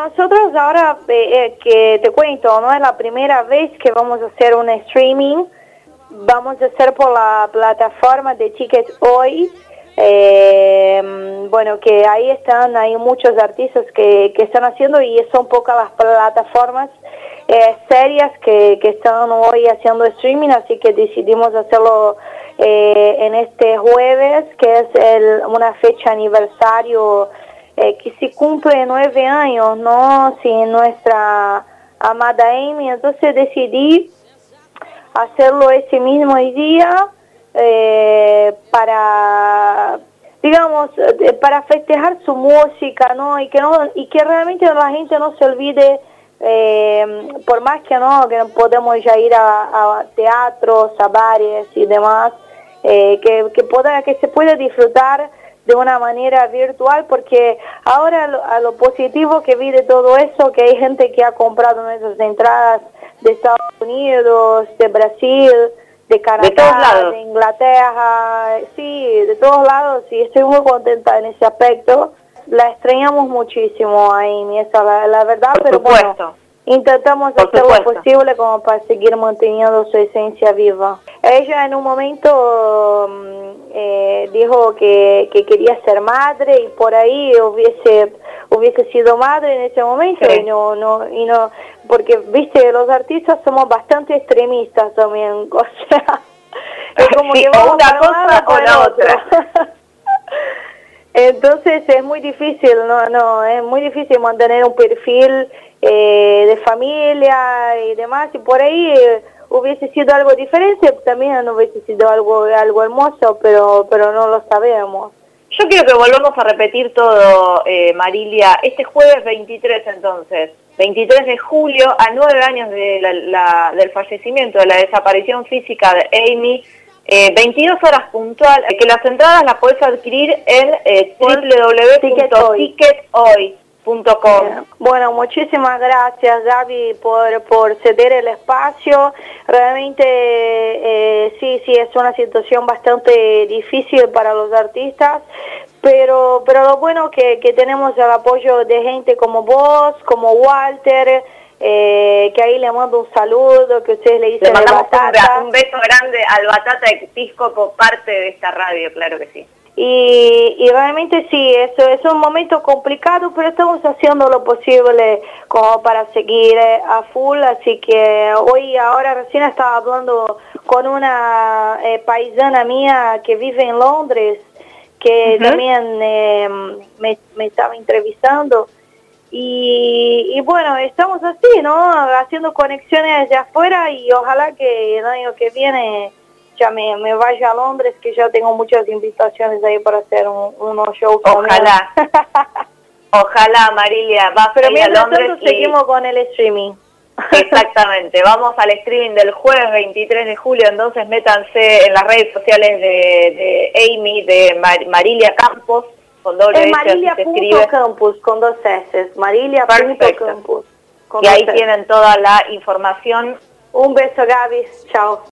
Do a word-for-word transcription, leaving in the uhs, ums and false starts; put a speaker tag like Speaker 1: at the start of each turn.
Speaker 1: nosotros ahora, eh, eh, que te cuento, no es la primera vez que vamos a hacer un streaming, vamos a hacer por la plataforma de Ticket Hoy, eh, bueno, que ahí están, hay muchos artistas que, que están haciendo y son pocas las plataformas eh, serias que, que están hoy haciendo streaming, así que decidimos hacerlo eh, en este jueves, que es el, una fecha aniversario eh, que se cumple nueve años, ¿no? Sin nuestra amada Amy, entonces decidí hacerlo ese mismo día eh, para, digamos, eh, para festejar su música, ¿no? Y que no y que realmente la gente no se olvide, eh, por más que no que podemos ya ir a, a teatros, a bares y demás, eh, que que pueda que se pueda disfrutar de una manera virtual, porque ahora lo, a lo positivo que vi de todo eso, que hay gente que ha comprado nuestras entradas de Estados Unidos, de Brasil, de Canadá, de, de Inglaterra, sí, de todos lados, y estoy muy contenta en ese aspecto. La extrañamos muchísimo a Amy, esa la, la verdad,
Speaker 2: Por
Speaker 1: pero
Speaker 2: supuesto.
Speaker 1: bueno, intentamos
Speaker 2: Por
Speaker 1: hacer
Speaker 2: supuesto.
Speaker 1: lo posible como para seguir manteniendo su esencia viva. Ella en un momento eh, dijo que, que quería ser madre y por ahí hubiese hubiese sido madre en ese momento, sí. y no no y no porque viste, los artistas somos bastante extremistas también, o sea, es como
Speaker 2: sí,
Speaker 1: que vamos
Speaker 2: o una
Speaker 1: para
Speaker 2: cosa o la otra.
Speaker 1: Entonces es muy difícil, no no es muy difícil mantener un perfil eh, de familia y demás, y por ahí eh, hubiese sido algo diferente, también hubiese sido algo algo hermoso, pero pero no lo sabemos.
Speaker 2: Yo quiero que volvamos a repetir todo, eh, Marilia, este jueves veintitrés entonces, veintitrés de julio, a nueve años de la, la, del fallecimiento, de la desaparición física de Amy, eh, veintidós horas puntual, que las entradas las podés adquirir en eh, doble u doble u doble u punto ticket hoy punto com.
Speaker 1: Bueno, muchísimas gracias, Gaby, por, por ceder el espacio. Realmente, eh, sí, sí, es una situación bastante difícil para los artistas, pero pero lo bueno que, que tenemos el apoyo de gente como vos, como Walter, eh, que ahí le mando un saludo, que ustedes le dicen
Speaker 2: le mandamos
Speaker 1: Batata.
Speaker 2: Un, un beso grande al Batata Episcopo, parte de esta radio, claro que sí.
Speaker 1: Y, y realmente sí, eso es un momento complicado, pero estamos haciendo lo posible como para seguir a full, así que hoy, ahora recién estaba hablando con una eh, paisana mía que vive en Londres, que uh-huh. también eh, me, me estaba entrevistando, y, y bueno, estamos así, ¿no? Haciendo conexiones de afuera, y ojalá que el año que viene ya me, me vaya a Londres, que ya tengo muchas invitaciones ahí para hacer un, unos shows.
Speaker 2: Ojalá. Ojalá, Marilia. Vas
Speaker 1: Pero
Speaker 2: a ir
Speaker 1: mientras
Speaker 2: a Londres
Speaker 1: tanto
Speaker 2: y...
Speaker 1: seguimos con el streaming.
Speaker 2: Exactamente. Vamos al streaming del jueves veintitrés de julio, entonces métanse en las redes sociales de, de Amy, de Mar, Marilia Campos, con doble
Speaker 1: es
Speaker 2: S,
Speaker 1: Marilia
Speaker 2: así se escribe.
Speaker 1: Campos, con dos S. Marilia Campos.
Speaker 2: Y ahí tienen toda la información.
Speaker 1: Un beso, Gaby. Chao.